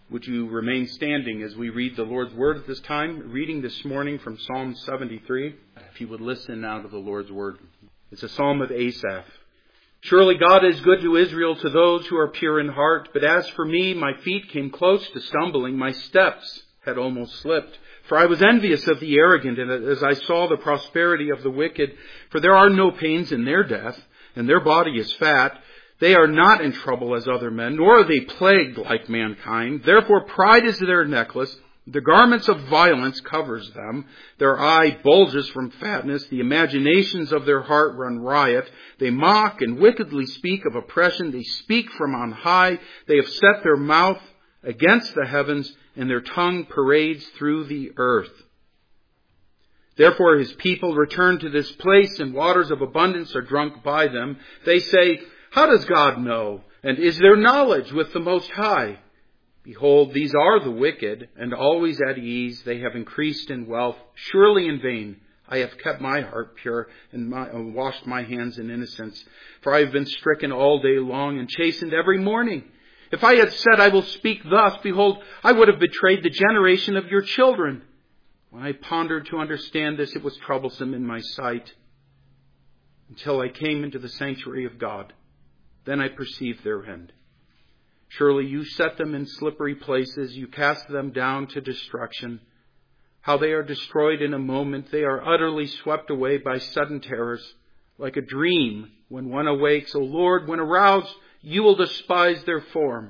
Would you remain standing as we read the Lord's Word at this time? Reading this morning from Psalm 73. If you would listen now to the Lord's Word. It's a psalm of Asaph. Surely God is good to Israel, to those who are pure in heart. But as for me, my feet came close to stumbling. My steps had almost slipped. For I was envious of the arrogant, and as I saw the prosperity of the wicked, for there are no pains in their death, and their body is fat. They are not in trouble as other men, nor are they plagued like mankind. Therefore pride is their necklace. The garments of violence covers them. Their eye bulges from fatness. The imaginations of their heart run riot. They mock and wickedly speak of oppression. They speak from on high. They have set their mouth against the heavens, and their tongue parades through the earth. Therefore his people return to this place, and waters of abundance are drunk by them. They say, how does God know? And is there knowledge with the Most High? Behold, these are the wicked, and always at ease. They have increased in wealth. Surely in vain I have kept my heart pure and washed my hands in innocence. For I have been stricken all day long and chastened every morning. If I had said, I will speak thus, behold, I would have betrayed the generation of your children. When I pondered to understand this, it was troublesome in my sight, until I came into the sanctuary of God. Then I perceived their end. Surely you set them in slippery places. You cast them down to destruction. How they are destroyed in a moment. They are utterly swept away by sudden terrors. Like a dream when one awakes. O Lord, when aroused, you will despise their form.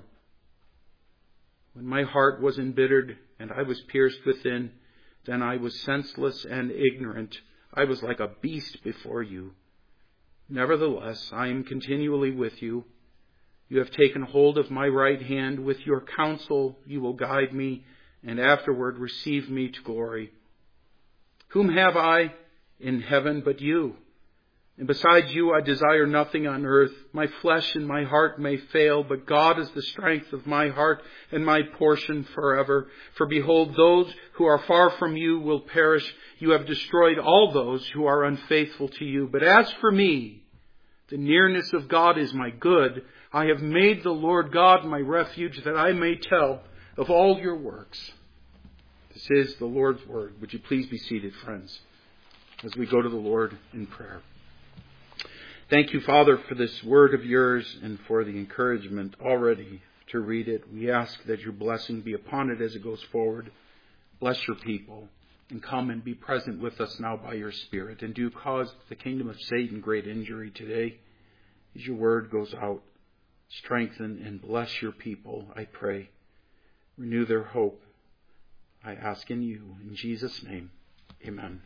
When my heart was embittered and I was pierced within, then I was senseless and ignorant. I was like a beast before you. Nevertheless, I am continually with you. You have taken hold of my right hand. With your counsel you will guide me, and afterward receive me to glory. Whom have I in heaven but you? And besides you I desire nothing on earth. My flesh and my heart may fail, but God is the strength of my heart and my portion forever. For behold, those who are far from you will perish. You have destroyed all those who are unfaithful to you. But as for me, the nearness of God is my good. I have made the Lord God my refuge, that I may tell of all your works. This is the Lord's word. Would you please be seated, friends, as we go to the Lord in prayer. Thank you, Father, for this word of yours and for the encouragement already to read it. We ask that your blessing be upon it as it goes forward. Bless your people and come and be present with us now by your Spirit, and do cause the kingdom of Satan great injury today as your word goes out. Strengthen and bless your people, I pray. Renew their hope, I ask in you. In Jesus' name, amen.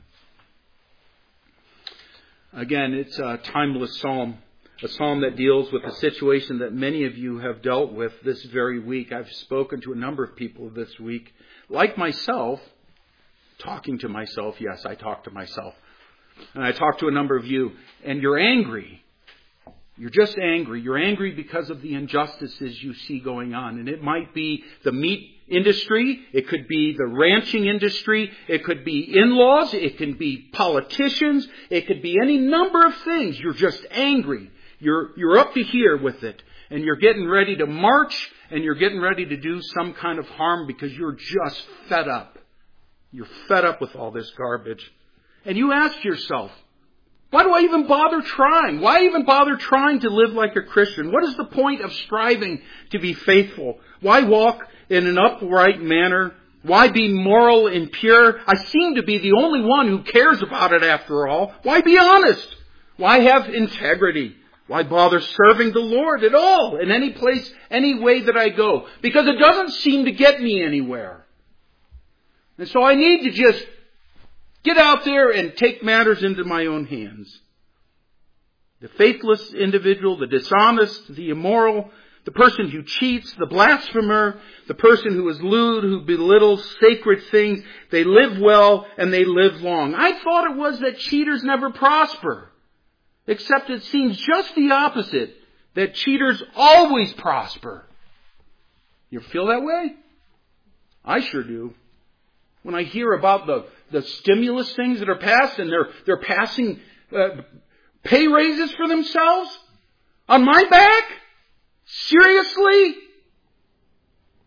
Again, it's a timeless psalm, a psalm that deals with a situation that many of you have dealt with this very week. I've spoken to a number of people this week, like myself, talking to myself. Yes, I talk to myself. And I talk to a number of you, and you're angry. You're just angry. You're angry because of the injustices you see going on. And it might be the meat industry. It could be the ranching industry. It could be in-laws. It can be politicians. It could be any number of things. You're just angry. You're up to here with it. And you're getting ready to march, and you're getting ready to do some kind of harm because you're just fed up. You're fed up with all this garbage. And you ask yourself, why do I even bother trying? Why even bother trying to live like a Christian? What is the point of striving to be faithful? Why walk in an upright manner? Why be moral and pure? I seem to be the only one who cares about it after all. Why be honest? Why have integrity? Why bother serving the Lord at all in any place, any way that I go? Because it doesn't seem to get me anywhere. And so I need to just get out there and take matters into my own hands. The faithless individual, the dishonest, the immoral, the person who cheats, the blasphemer, the person who is lewd, who belittles sacred things, they live well and they live long. I thought it was that cheaters never prosper. Except it seems just the opposite, that cheaters always prosper. You feel that way? I sure do. When I hear about the stimulus things that are passed, and they're passing pay raises for themselves on my back? Seriously?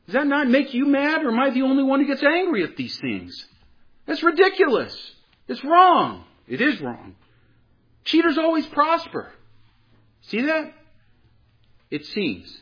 Does that not make you mad, or am I the only one who gets angry at these things? That's ridiculous. It's wrong. It is wrong. Cheaters always prosper. See that? It seems.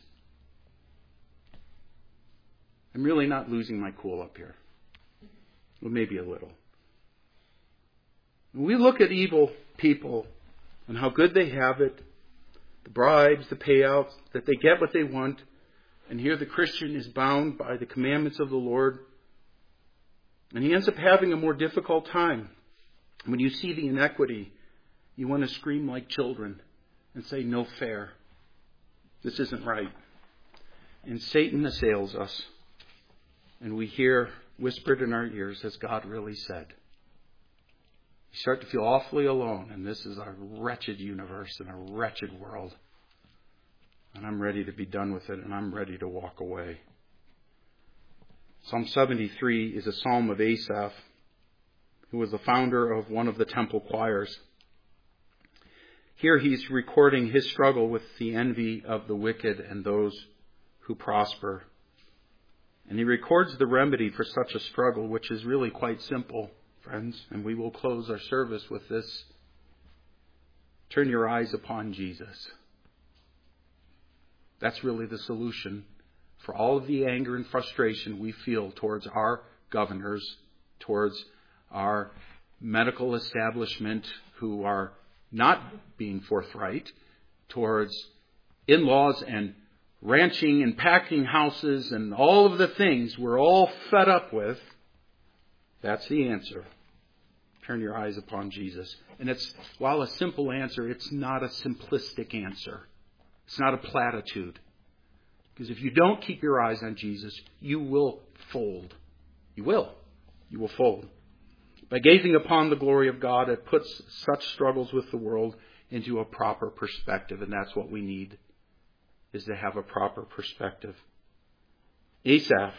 I'm really not losing my cool up here. Well, maybe a little. When we look at evil people and how good they have it, the bribes, the payouts, that they get what they want, and here the Christian is bound by the commandments of the Lord, and he ends up having a more difficult time. When you see the inequity, you want to scream like children and say, no fair. This isn't right. And Satan assails us. And we hear whispered in our ears, has God really said? You start to feel awfully alone. And this is a wretched universe and a wretched world. And I'm ready to be done with it. And I'm ready to walk away. Psalm 73 is a psalm of Asaph, who was the founder of one of the temple choirs. Here he's recording his struggle with the envy of the wicked and those who prosper. And he records the remedy for such a struggle, which is really quite simple, friends. And we will close our service with this. Turn your eyes upon Jesus. That's really the solution for all of the anger and frustration we feel towards our governors, towards our medical establishment who are not being forthright, towards in-laws and ranching and packing houses and all of the things we're all fed up with. That's the answer. Turn your eyes upon Jesus. And it's, while a simple answer, it's not a simplistic answer. It's not a platitude. Because if you don't keep your eyes on Jesus, you will fold. You will. You will fold. By gazing upon the glory of God, it puts such struggles with the world into a proper perspective. And that's what we need, is to have a proper perspective. Asaph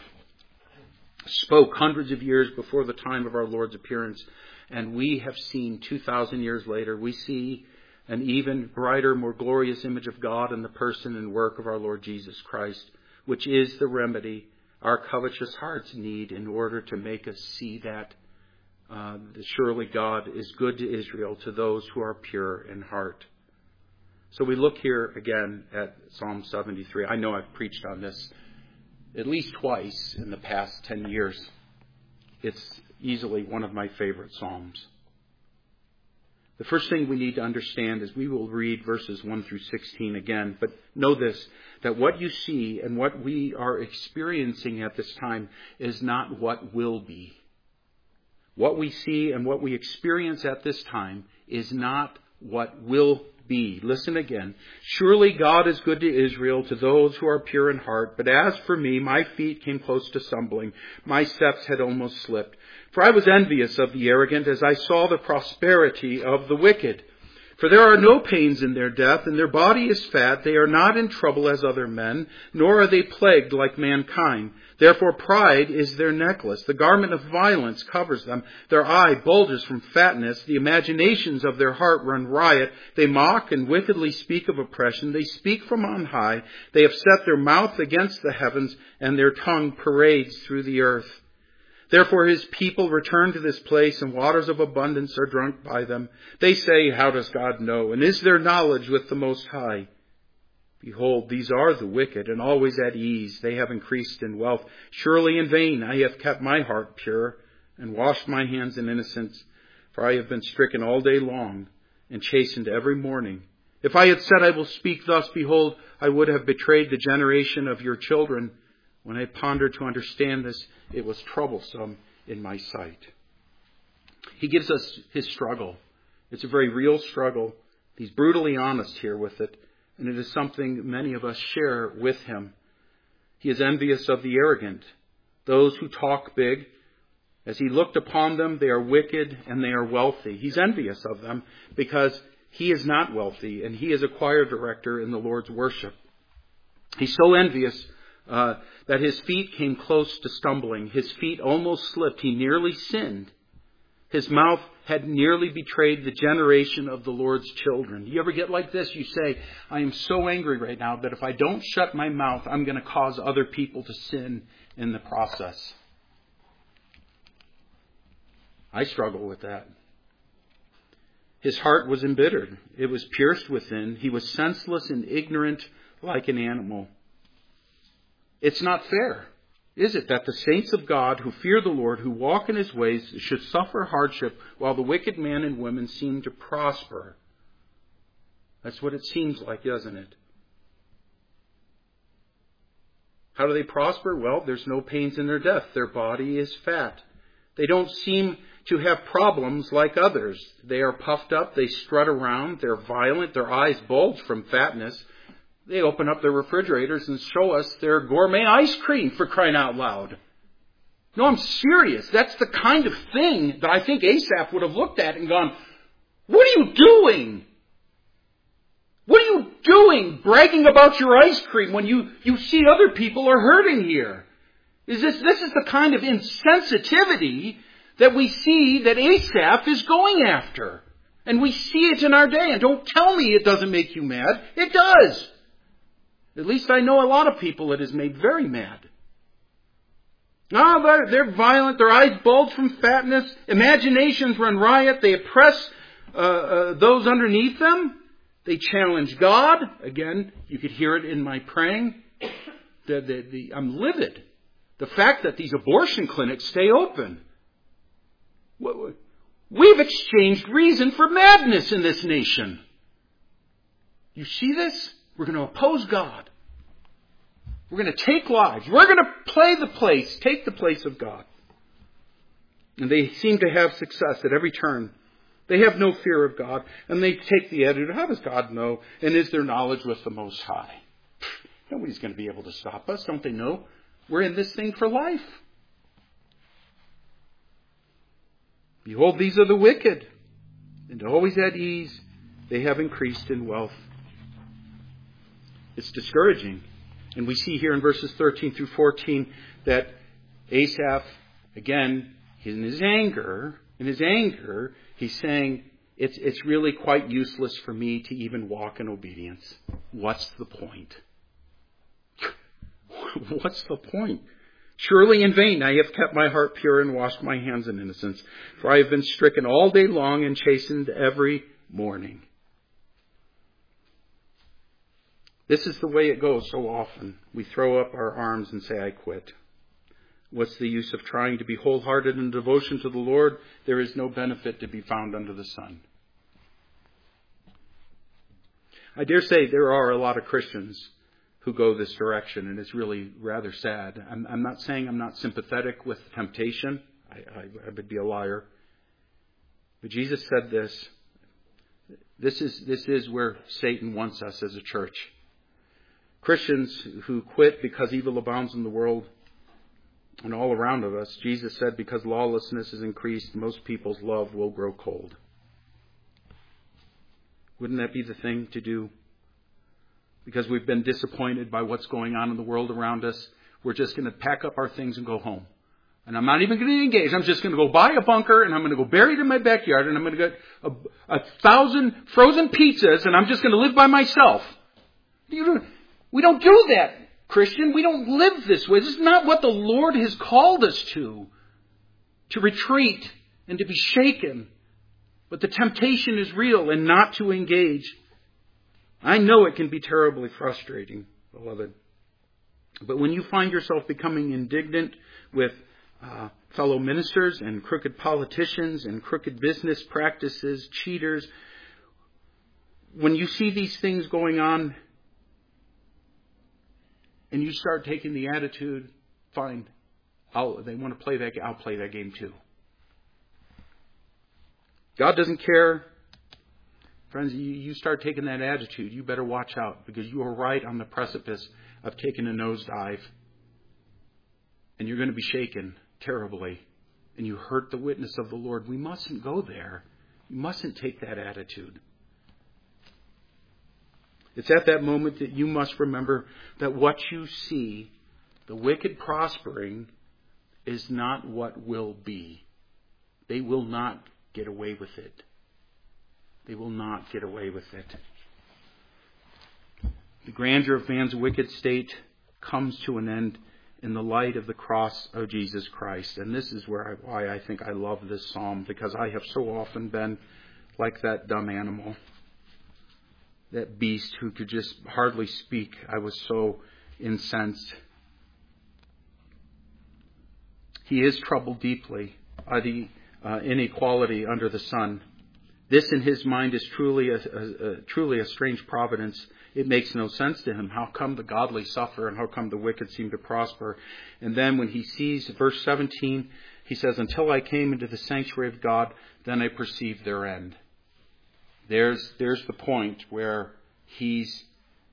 spoke hundreds of years before the time of our Lord's appearance. And we have seen 2,000 years later, we see an even brighter, more glorious image of God in the person and work of our Lord Jesus Christ, which is the remedy our covetous hearts need in order to make us see that surely God is good to Israel, to those who are pure in heart. So we look here again at Psalm 73. I know I've preached on this at least twice in the past 10 years. It's easily one of my favorite Psalms. The first thing we need to understand is we will read verses 1 through 16 again. But know this, that what you see and what we are experiencing at this time is not what will be. What we see and what we experience at this time is not what will be. Listen again. Surely God is good to Israel, to those who are pure in heart. But as for me, my feet came close to stumbling. My steps had almost slipped. For I was envious of the arrogant as I saw the prosperity of the wicked. For there are no pains in their death, and their body is fat. They are not in trouble as other men, nor are they plagued like mankind. Therefore pride is their necklace. The garment of violence covers them. Their eye bulges from fatness. The imaginations of their heart run riot. They mock and wickedly speak of oppression. They speak from on high. They have set their mouth against the heavens, and their tongue parades through the earth. Therefore his people return to this place, and waters of abundance are drunk by them. They say, how does God know? And is there knowledge with the Most High? Behold, these are the wicked, and always at ease. They have increased in wealth. Surely in vain I have kept my heart pure, and washed my hands in innocence. For I have been stricken all day long, and chastened every morning. If I had said, I will speak thus, behold, I would have betrayed the generation of your children. When I pondered to understand this, it was troublesome in my sight. He gives us his struggle. It's a very real struggle. He's brutally honest here with it. And it is something many of us share with him. He is envious of the arrogant, those who talk big. As he looked upon them, they are wicked and they are wealthy. He's envious of them because he is not wealthy, and he is a choir director in the Lord's worship. He's so envious that his feet came close to stumbling. His feet almost slipped. He nearly sinned. His mouth had nearly betrayed the generation of the Lord's children. Do you ever get like this? You say, I am so angry right now that if I don't shut my mouth, I'm going to cause other people to sin in the process. I struggle with that. His heart was embittered. It was pierced within. He was senseless and ignorant like an animal. It's not fair, is it, that the saints of God who fear the Lord, who walk in His ways, should suffer hardship while the wicked men and women seem to prosper? That's what it seems like, doesn't it? How do they prosper? Well, there's no pains in their death. Their body is fat. They don't seem to have problems like others. They are puffed up. They strut around. They're violent. Their eyes bulge from fatness. They open up their refrigerators and show us their gourmet ice cream, for crying out loud. No, I'm serious. That's the kind of thing that I think Asaph would have looked at and gone, what are you doing? What are you doing bragging about your ice cream when you see other people are hurting here? This is the kind of insensitivity that we see that Asaph is going after. And we see it in our day. And don't tell me it doesn't make you mad. It does. At least I know a lot of people it has made very mad. They're violent. Their eyes bulge from fatness. Imaginations run riot. They oppress those underneath them. They challenge God. Again, you could hear it in my praying. I'm livid. The fact that these abortion clinics stay open. We've exchanged reason for madness in this nation. You see this? We're going to oppose God. We're going to take lives. We're going to take the place of God. And they seem to have success at every turn. They have no fear of God. And they take the attitude, how does God know? And is their knowledge with the Most High? Nobody's going to be able to stop us. Don't they know? We're in this thing for life. Behold, these are the wicked, and always at ease, they have increased in wealth. It's discouraging. And we see here in verses 13 through 14 that Asaph, again, in his anger, he's saying, it's really quite useless for me to even walk in obedience. What's the point? What's the point? Surely in vain I have kept my heart pure and washed my hands in innocence, for I have been stricken all day long and chastened every morning. This is the way it goes so often. We throw up our arms and say, I quit. What's the use of trying to be wholehearted in devotion to the Lord? There is no benefit to be found under the sun. I dare say there are a lot of Christians who go this direction, and it's really rather sad. I'm not saying I'm not sympathetic with temptation. I would be a liar. But Jesus said this. This is where Satan wants us as a church. Christians who quit because evil abounds in the world and all around of us, Jesus said, because lawlessness is increased, most people's love will grow cold. Wouldn't that be the thing to do? Because we've been disappointed by what's going on in the world around us, we're just going to pack up our things and go home. And I'm not even going to engage. I'm just going to go buy a bunker, and I'm going to go bury it in my backyard, and I'm going to get 1,000 frozen pizzas, and I'm just going to live by myself. We don't do that, Christian. We don't live this way. This is not what the Lord has called us to retreat and to be shaken. But the temptation is real, and not to engage. I know it can be terribly frustrating, beloved. But when you find yourself becoming indignant with fellow ministers and crooked politicians and crooked business practices, cheaters, when you see these things going on and you start taking the attitude, fine, they want to play that game, I'll play that game too. God doesn't care. Friends, you start taking that attitude, you better watch out, because you are right on the precipice of taking a nosedive. And you're going to be shaken terribly. And you hurt the witness of the Lord. We mustn't go there. You mustn't take that attitude. It's at that moment that you must remember that what you see, the wicked prospering, is not what will be. They will not get away with it. They will not get away with it. The grandeur of man's wicked state comes to an end in the light of the cross of Jesus Christ. And this is why I think I love this psalm, because I have so often been like that dumb animal, that beast who could just hardly speak. I was so incensed. He is troubled deeply by the inequality under the sun. This in his mind is truly a strange providence. It makes no sense to him. How come the godly suffer and how come the wicked seem to prosper? And then when he sees, verse 17, he says, until I came into the sanctuary of God, then I perceived their end. There's the point where he's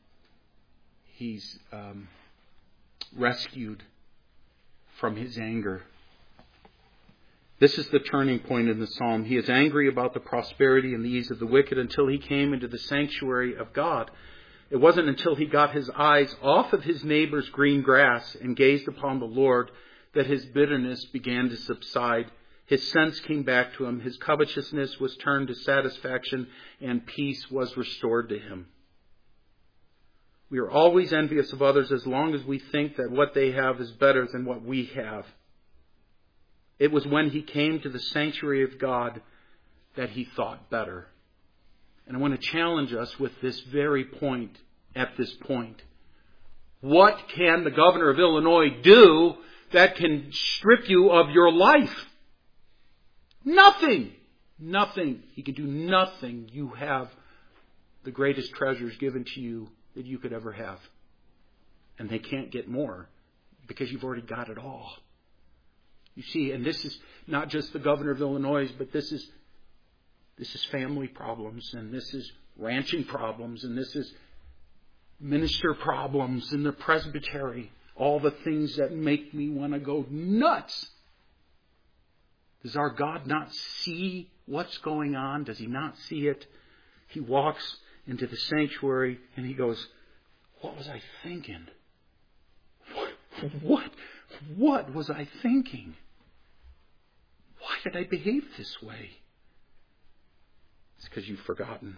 rescued from his anger. This is the turning point in the psalm. He is angry about the prosperity and the ease of the wicked until he came into the sanctuary of God. It wasn't until he got his eyes off of his neighbor's green grass and gazed upon the Lord that his bitterness began to subside. His sense came back to him. His covetousness was turned to satisfaction, and peace was restored to him. We are always envious of others as long as we think that what they have is better than what we have. It was when he came to the sanctuary of God that he thought better. And I want to challenge us with this very point at this point. What can the governor of Illinois do that can strip you of your life? Nothing. Nothing. He can do nothing. You have the greatest treasures given to you that you could ever have. And they can't get more because you've already got it all. You see, and this is not just the governor of Illinois, but this is family problems, and this is ranching problems, and this is minister problems in the presbytery. All the things that make me want to go nuts. Does our God not see what's going on? Does he not see it? He walks into the sanctuary and he goes, what was I thinking? What was I thinking? Why did I behave this way? It's because you've forgotten.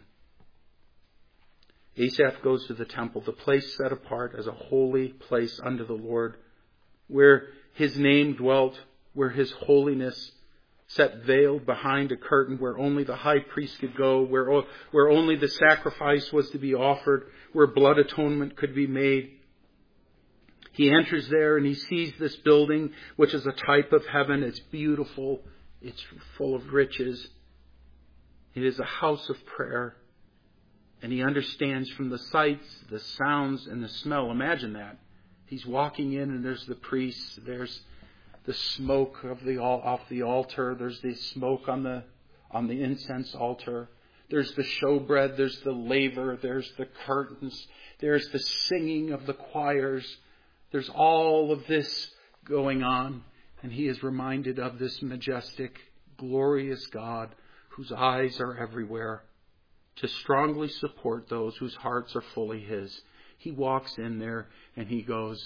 Asaph goes to the temple, the place set apart as a holy place unto the Lord, where his name dwelt, where his holiness sat veiled behind a curtain, where only the high priest could go, where only the sacrifice was to be offered, where blood atonement could be made. He enters there and he sees this building, which is a type of heaven. It's beautiful. It's full of riches. It is a house of prayer. And he understands from the sights, the sounds, and the smell. Imagine that. He's walking in and there's the priests. There's the smoke off the altar. There's the smoke on the incense altar. There's the showbread. There's the laver. There's the curtains. There's the singing of the choirs. There's all of this going on. And he is reminded of this majestic, glorious God whose eyes are everywhere to strongly support those whose hearts are fully his. He walks in there and he goes,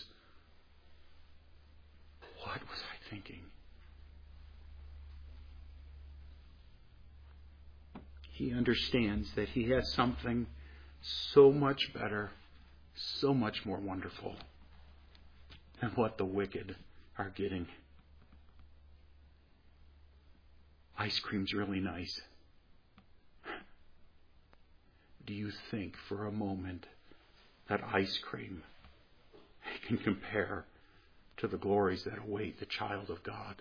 what was I thinking? He understands that he has something so much better, so much more wonderful than what the wicked are getting. Ice cream's really nice. Do you think for a moment that ice cream can compare to the glories that await the child of God?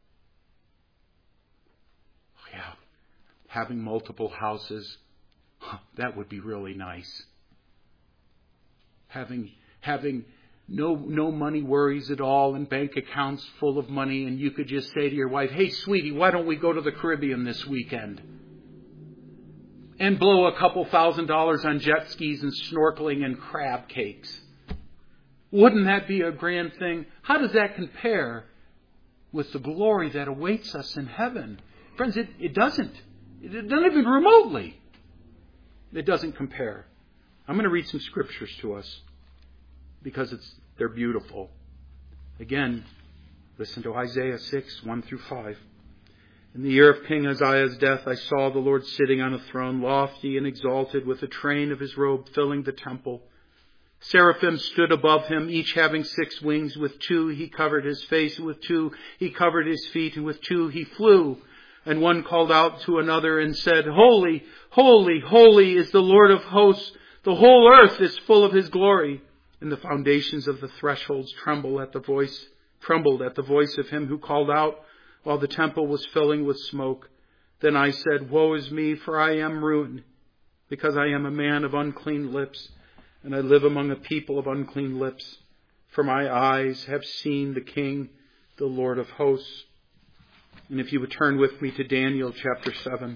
Oh, yeah, having multiple houses, that would be really nice. Having no money worries at all and bank accounts full of money, and you could just say to your wife, hey, sweetie, why don't we go to the Caribbean this weekend? And blow a couple $1,000s on jet skis and snorkeling and crab cakes. Wouldn't that be a grand thing? How does that compare with the glory that awaits us in heaven? Friends, it doesn't. It doesn't even remotely. It doesn't compare. I'm going to read some scriptures to us because they're beautiful. Again, listen to Isaiah 6, 1 through 5. In the year of King Uzziah's death, I saw the Lord sitting on a throne, lofty and exalted, with the train of his robe filling the temple. Seraphim stood above him, each having 6 wings. With 2 he covered his face, and with 2 he covered his feet, and with 2 he flew. And one called out to another and said, Holy, holy, holy is the Lord of hosts. The whole earth is full of his glory. And the foundations of the thresholds trembled at the voice of him who called out, while the temple was filling with smoke. Then I said, Woe is me, for I am ruined, because I am a man of unclean lips, and I live among a people of unclean lips. For my eyes have seen the King, the Lord of hosts. And if you would turn with me to Daniel chapter 7.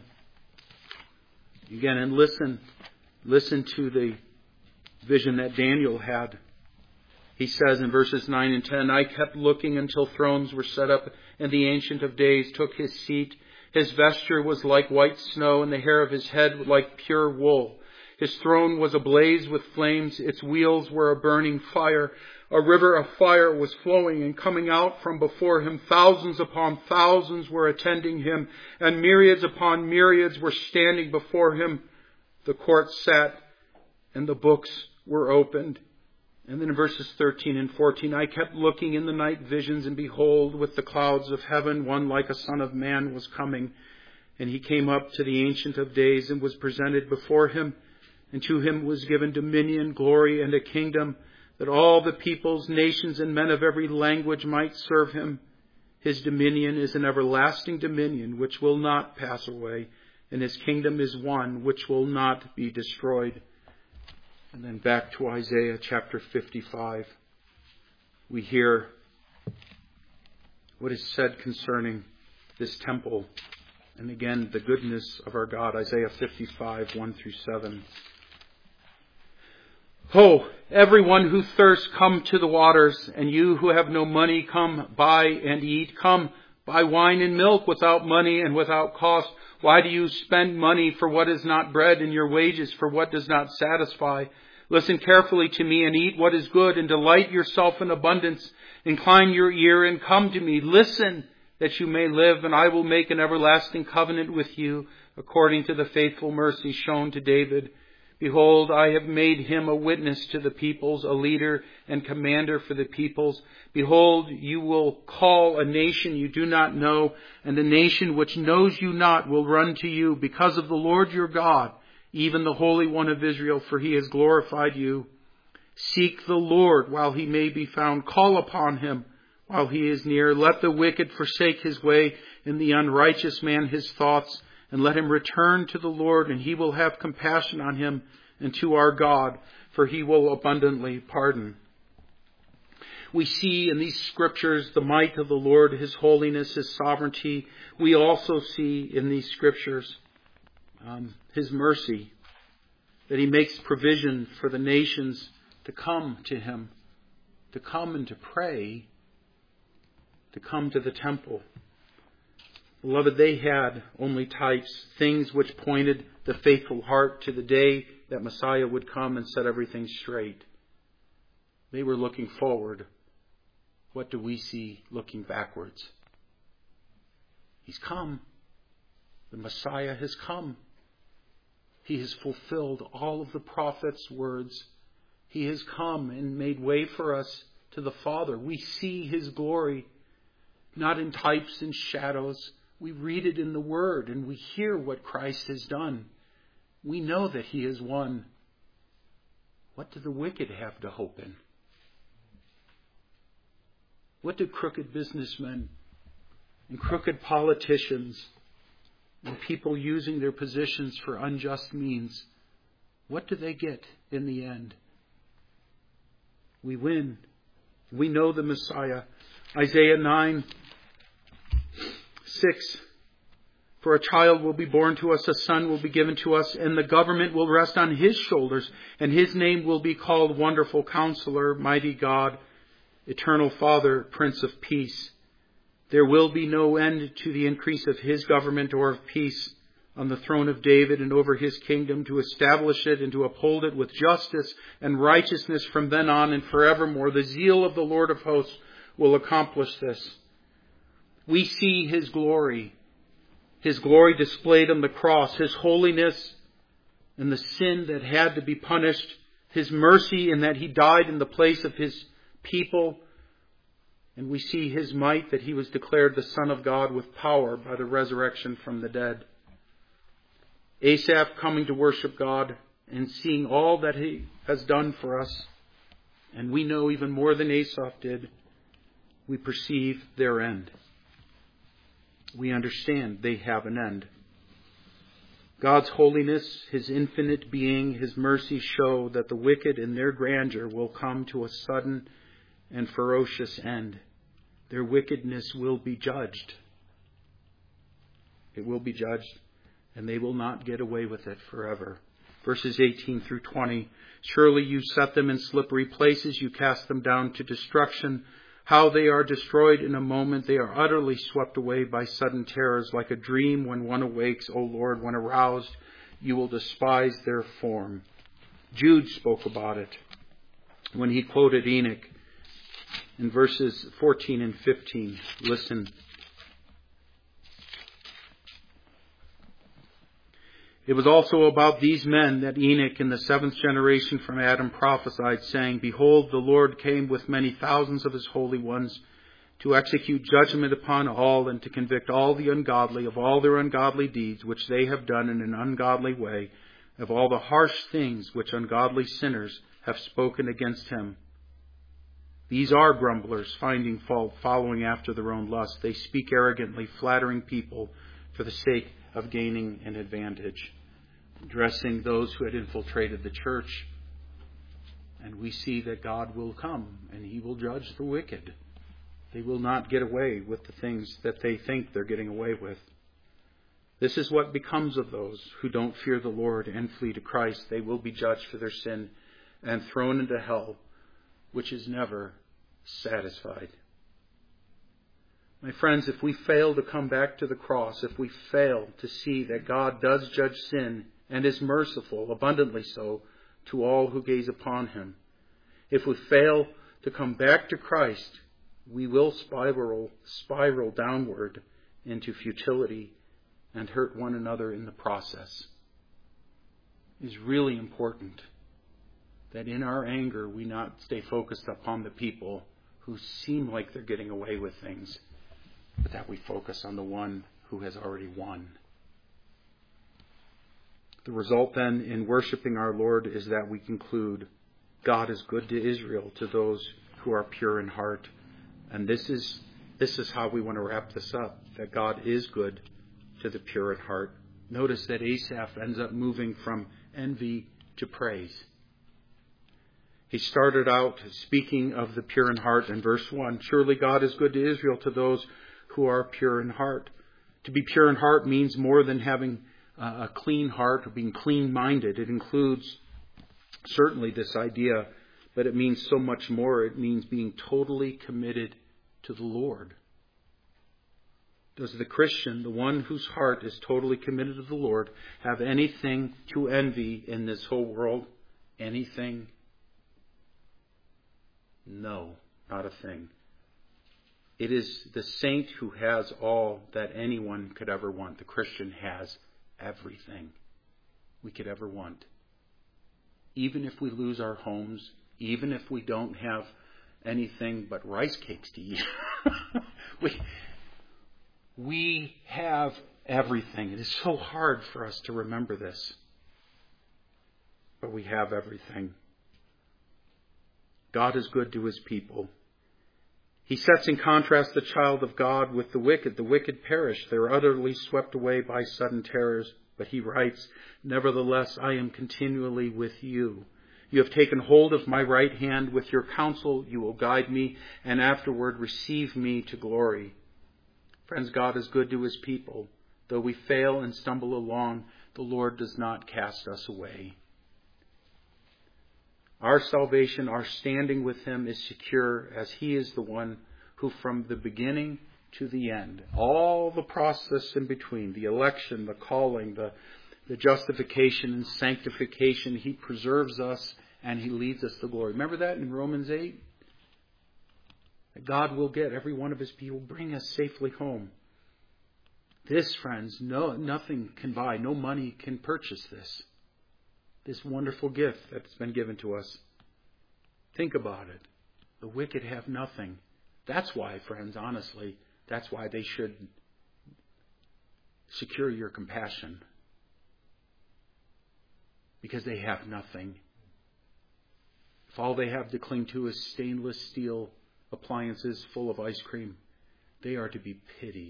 Again, and listen to the vision that Daniel had. He says in verses 9 and 10, I kept looking until thrones were set up, and the Ancient of Days took his seat. His vesture was like white snow, and the hair of his head like pure wool. His throne was ablaze with flames. Its wheels were a burning fire. A river of fire was flowing and coming out from before him. Thousands upon thousands were attending him, and myriads upon myriads were standing before him. The court sat, and the books were opened. And then in verses 13 and 14, I kept looking in the night visions, and behold, with the clouds of heaven, one like a son of man was coming. And he came up to the Ancient of Days and was presented before him. And to him was given dominion, glory, and a kingdom, that all the peoples, nations, and men of every language might serve him. His dominion is an everlasting dominion which will not pass away, and his kingdom is one which will not be destroyed. And then back to Isaiah chapter 55. We hear what is said concerning this temple. And again, the goodness of our God. Isaiah 55, 1 through 7. Ho, everyone who thirsts, come to the waters. And you who have no money, come buy and eat. Come, buy wine and milk without money and without cost. Why do you spend money for what is not bread, and your wages for what does not satisfy? Listen carefully to me and eat what is good, and delight yourself in abundance. Incline your ear and come to me. Listen, that you may live, and I will make an everlasting covenant with you, according to the faithful mercy shown to David. Behold, I have made him a witness to the peoples, a leader and commander for the peoples. Behold, you will call a nation you do not know, and a nation which knows you not will run to you, because of the Lord your God, even the Holy One of Israel, for he has glorified you. Seek the Lord while he may be found. Call upon him while he is near. Let the wicked forsake his way, and the unrighteous man his thoughts. And let him return to the Lord, and he will have compassion on him, and to our God, for he will abundantly pardon. We see in these scriptures the might of the Lord, his holiness, his sovereignty. We also see in these scriptures his mercy, that he makes provision for the nations to come to him, to come and to pray, to come to the temple. Beloved, they had only types, things which pointed the faithful heart to the day that Messiah would come and set everything straight. They were looking forward. What do we see looking backwards? He's come. The Messiah has come. He has fulfilled all of the prophets' words. He has come and made way for us to the Father. We see his glory, not in types and shadows. We read it in the Word, and we hear what Christ has done. We know that he has won. What do the wicked have to hope in? What do crooked businessmen and crooked politicians and people using their positions for unjust means, what do they get in the end? We win. We know the Messiah. Isaiah 9, 6. For a child will be born to us, a son will be given to us, and the government will rest on his shoulders, and his name will be called Wonderful Counselor, Mighty God, Eternal Father, Prince of Peace. There will be no end to the increase of his government or of peace on the throne of David and over his kingdom, to establish it and to uphold it with justice and righteousness from then on and forevermore. The zeal of the Lord of hosts will accomplish this. We see his glory. His glory displayed on the cross, His holiness and the sin that had to be punished, His mercy in that He died in the place of His people. And we see His might, that He was declared the Son of God with power by the resurrection from the dead. Asaph coming to worship God and seeing all that He has done for us. And we know even more than Asaph did, we perceive their end. We understand they have an end. God's holiness, His infinite being, His mercy show that the wicked in their grandeur will come to a sudden and ferocious end. Their wickedness will be judged. It will be judged, and they will not get away with it forever. Verses 18 through 20. Surely you set them in slippery places, you cast them down to destruction. How they are destroyed in a moment, they are utterly swept away by sudden terrors, like a dream when one awakes. O Lord, when aroused, you will despise their form. Jude spoke about it when he quoted Enoch in verses 14 and 15. Listen. It was also about these men that Enoch in the 7th generation from Adam prophesied, saying, Behold, the Lord came with many thousands of His holy ones to execute judgment upon all and to convict all the ungodly of all their ungodly deeds which they have done in an ungodly way, of all the harsh things which ungodly sinners have spoken against Him. These are grumblers, finding fault, following after their own lust. They speak arrogantly, flattering people for the sake of gaining an advantage. Addressing those who had infiltrated the church. And we see that God will come and He will judge the wicked. They will not get away with the things that they think they're getting away with. This is what becomes of those who don't fear the Lord and flee to Christ. They will be judged for their sin and thrown into hell, which is never satisfied. My friends, if we fail to come back to the cross, if we fail to see that God does judge sin and is merciful, abundantly so, to all who gaze upon Him, if we fail to come back to Christ, we will spiral downward into futility and hurt one another in the process. It is really important that in our anger we not stay focused upon the people who seem like they're getting away with things, but that we focus on the one who has already won. The result then in worshiping our Lord is that we conclude God is good to Israel, to those who are pure in heart. And this is how we want to wrap this up, that God is good to the pure in heart. Notice that Asaph ends up moving from envy to praise. He started out speaking of the pure in heart in verse 1. Surely God is good to Israel, to those who are pure in heart. To be pure in heart means more than having a clean heart or being clean-minded. It includes certainly this idea, but it means so much more. It means being totally committed to the Lord. Does the Christian, the one whose heart is totally committed to the Lord, have anything to envy in this whole world? Anything? No, not a thing. It is the saint who has all that anyone could ever want. The Christian has everything we could ever want. Even if we lose our homes, even if we don't have anything but rice cakes to eat, we have everything. It is so hard for us to remember this, but we have everything. God is good to His people. He sets in contrast the child of God with the wicked. The wicked perish. They are utterly swept away by sudden terrors. But He writes, Nevertheless, I am continually with you. You have taken hold of my right hand. With your counsel you will guide me, and afterward receive me to glory. Friends, God is good to His people. Though we fail and stumble along, the Lord does not cast us away. Our salvation, our standing with Him is secure, as He is the one who from the beginning to the end, all the process in between, the election, the calling, the justification and sanctification, He preserves us and He leads us to glory. Remember that in Romans 8? That God will get every one of His people, bring us safely home. This, friends, nothing can buy, no money can purchase this. This wonderful gift that's been given to us. Think about it. The wicked have nothing. That's why, friends, honestly, that's why they should secure your compassion. Because they have nothing. If all they have to cling to is stainless steel appliances full of ice cream, they are to be pitied.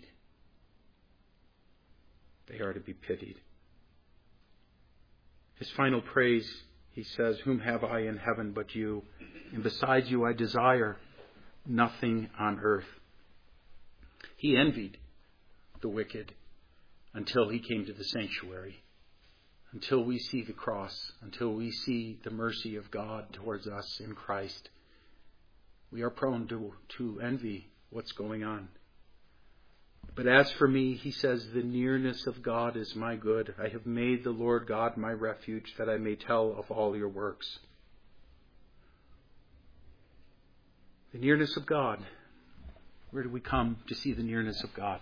They are to be pitied. His final praise, he says, "Whom have I in heaven but you? And besides you I desire nothing on earth." He envied the wicked until he came to the sanctuary. Until we see the cross, until we see the mercy of God towards us in Christ, we are prone to envy what's going on. But as for me, he says, the nearness of God is my good. I have made the Lord God my refuge, that I may tell of all your works. The nearness of God. Where do we come to see the nearness of God?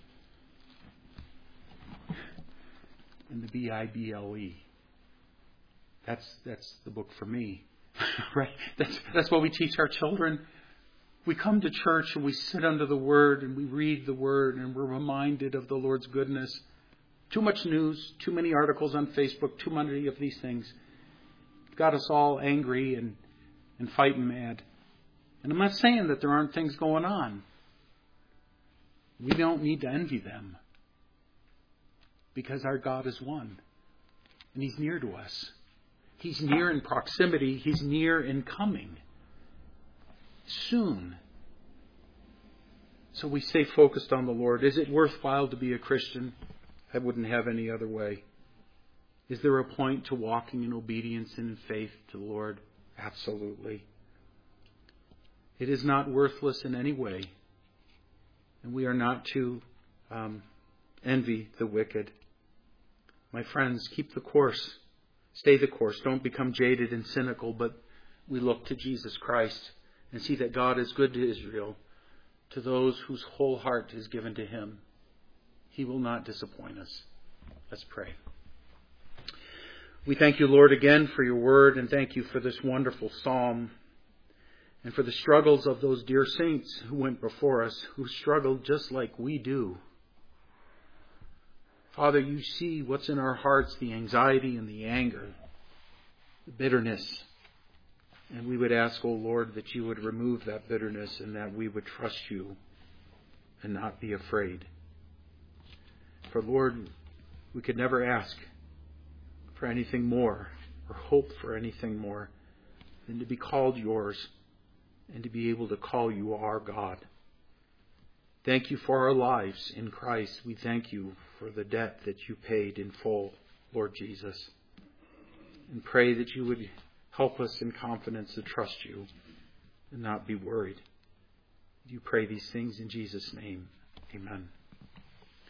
In the Bible. That's the book for me. Right? That's what we teach our children. We come to church and we sit under the Word and we read the Word and we're reminded of the Lord's goodness. Too much news, too many articles on Facebook, too many of these things got us all angry and fighting mad. And I'm not saying that there aren't things going on. We don't need to envy them. Because our God is one. And He's near to us. He's near in proximity. He's near in coming. Soon. So we stay focused on the Lord. Is it worthwhile to be a Christian? I wouldn't have any other way. Is there a point to walking in obedience and in faith to the Lord? Absolutely. It is not worthless in any way. And we are not to envy the wicked. My friends, keep the course. Stay the course. Don't become jaded and cynical, but we look to Jesus Christ and see that God is good to Israel, to those whose whole heart is given to Him. He will not disappoint us. Let's pray. We thank you, Lord, again for your word, and thank you for this wonderful psalm and for the struggles of those dear saints who went before us, who struggled just like we do. Father, you see what's in our hearts, the anxiety and the anger, the bitterness. And we would ask, O Lord, that you would remove that bitterness and that we would trust you and not be afraid. For, Lord, we could never ask for anything more or hope for anything more than to be called yours and to be able to call you our God. Thank you for our lives in Christ. We thank you for the debt that you paid in full, Lord Jesus. And pray that you would help us in confidence to trust you and not be worried. You pray these things in Jesus' name. Amen.